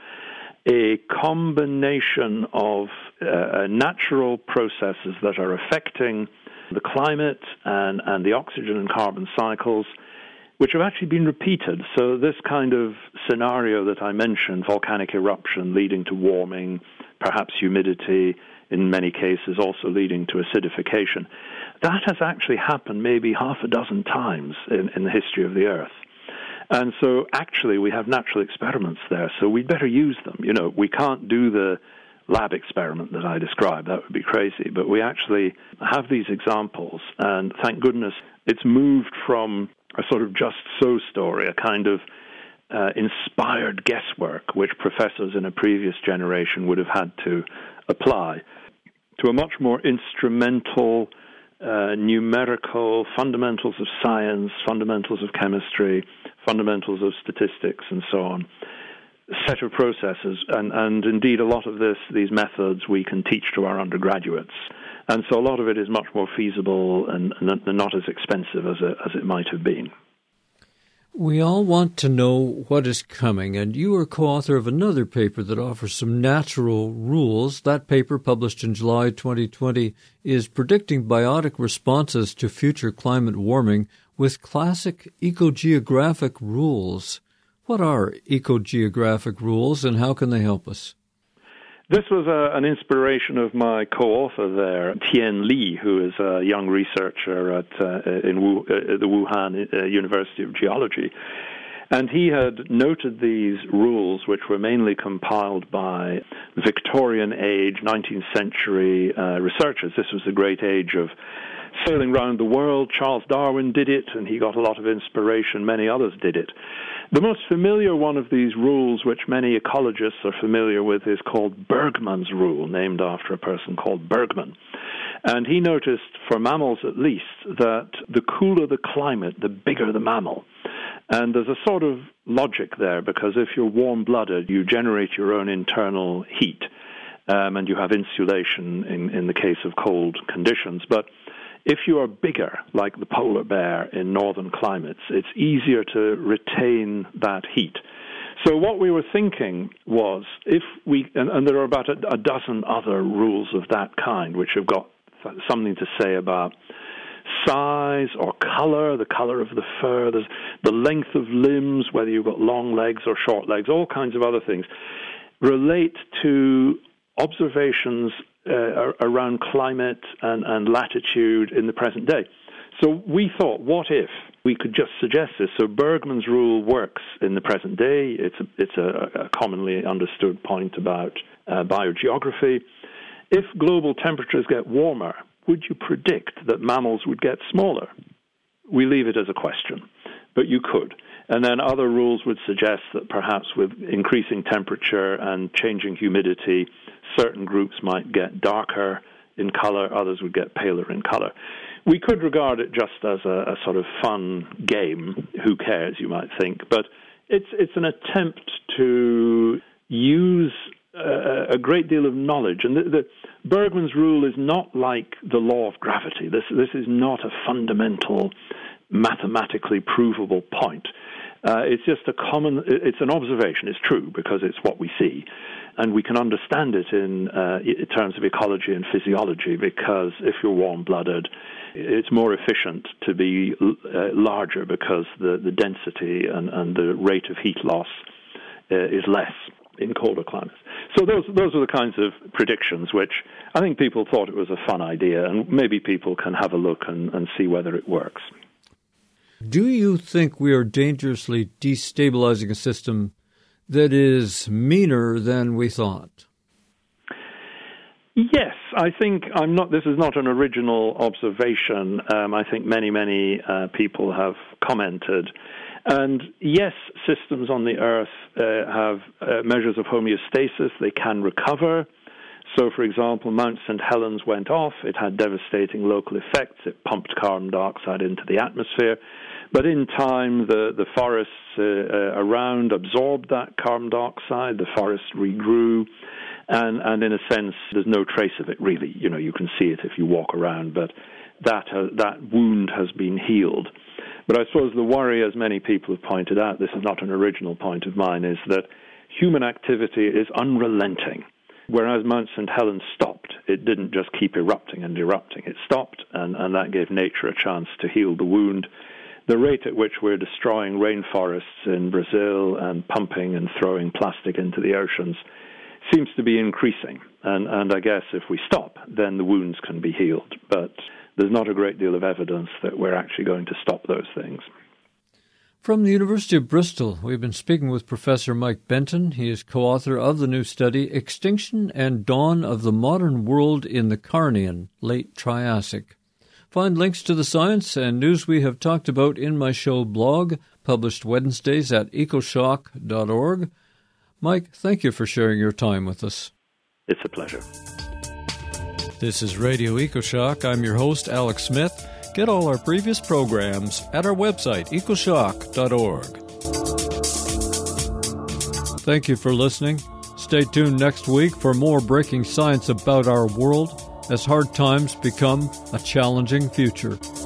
a combination of uh, natural processes that are affecting the climate and, and the oxygen and carbon cycles, which have actually been repeated. So this kind of scenario that I mentioned, volcanic eruption leading to warming, perhaps humidity, in many cases also leading to acidification, that has actually happened maybe half a dozen times in, in the history of the Earth. And so actually we have natural experiments there, so we'd better use them. You know, we can't do the lab experiment that I described. That would be crazy. But we actually have these examples, and thank goodness it's moved from a sort of just so story, a kind of uh, inspired guesswork, which professors in a previous generation would have had to apply, to a much more instrumental, uh, numerical, fundamentals of science, fundamentals of chemistry, fundamentals of statistics, and so on, set of processes. And, and indeed, a lot of this, these methods, we can teach to our undergraduates. And so a lot of it is much more feasible and, and not as expensive as it, as it might have been. We all want to know what is coming, and you are co-author of another paper that offers some natural rules. That paper, published in July twenty twenty, is Predicting Biotic Responses to Future Climate Warming with Classic Ecogeographic Rules. What are ecogeographic rules, and how can they help us? This was uh, an inspiration of my co-author there, Tian Li, who is a young researcher at uh, in Wu, uh, the Wuhan uh, University of Geology. And he had noted these rules, which were mainly compiled by Victorian age, nineteenth century uh, researchers. This was the great age of sailing around the world. Charles Darwin did it, and he got a lot of inspiration. Many others did it. The most familiar one of these rules, which many ecologists are familiar with, is called Bergmann's rule, named after a person called Bergmann. And he noticed, for mammals at least, that the cooler the climate, the bigger the mammal. And there's a sort of logic there, because if you're warm-blooded, you generate your own internal heat, um, and you have insulation in, in the case of cold conditions. But if you are bigger, like the polar bear in northern climates, it's easier to retain that heat. So what we were thinking was, if we, and, and there are about a, a dozen other rules of that kind, which have got something to say about size or color, the color of the fur, there's the length of limbs, whether you've got long legs or short legs, all kinds of other things, relate to observations Uh, around climate and, and latitude in the present day. So we thought, what if we could just suggest this? So Bergmann's rule works in the present day. It's a, it's a, a commonly understood point about uh, biogeography. If global temperatures get warmer, would you predict that mammals would get smaller? We leave it as a question, but you could. And then other rules would suggest that perhaps with increasing temperature and changing humidity, certain groups might get darker in color, others would get paler in color. We could regard it just as a, a sort of fun game. Who cares, you might think. But it's it's an attempt to use a, a great deal of knowledge. And the, the Bergmann's rule is not like the law of gravity. This this is not a fundamental, mathematically provable point. Uh, it's just a common, it's an observation. It's true because it's what we see. And we can understand it in, uh, in terms of ecology and physiology, because if you're warm-blooded, it's more efficient to be uh, larger because the, the density and, and the rate of heat loss uh, is less in colder climates. So those those are the kinds of predictions which I think people thought it was a fun idea, and maybe people can have a look and, and see whether it works. Do you think we are dangerously destabilizing a system that is meaner than we thought? Yes, I think I'm not. This is not an original observation. Um, I think many, many uh, people have commented. And yes, systems on the Earth uh, have uh, measures of homeostasis. They can recover. So, for example, Mount Saint Helens went off. It had devastating local effects. It pumped carbon dioxide into the atmosphere. But in time, the, the forests uh, uh, around absorbed that carbon dioxide. The forests regrew. And, and in a sense, there's no trace of it, really. You know, you can see it if you walk around. But that, uh, that wound has been healed. But I suppose the worry, as many people have pointed out, this is not an original point of mine, is that human activity is unrelenting. Whereas Mount Saint Helens stopped, it didn't just keep erupting and erupting. It stopped, and, and that gave nature a chance to heal the wound. The rate at which we're destroying rainforests in Brazil and pumping and throwing plastic into the oceans seems to be increasing. And, and I guess if we stop, then the wounds can be healed. But there's not a great deal of evidence that we're actually going to stop those things. From the University of Bristol, we've been speaking with Professor Mike Benton. He is co-author of the new study, Extinction and Dawn of the Modern World in the Carnian, Late Triassic. Find links to the science and news we have talked about in my show blog, published Wednesdays at ecoshock dot org. Mike, thank you for sharing your time with us. It's a pleasure. This is Radio EcoShock. I'm your host, Alex Smith. Get all our previous programs at our website, ecoshock dot org. Thank you for listening. Stay tuned next week for more breaking science about our world as hard times become a challenging future.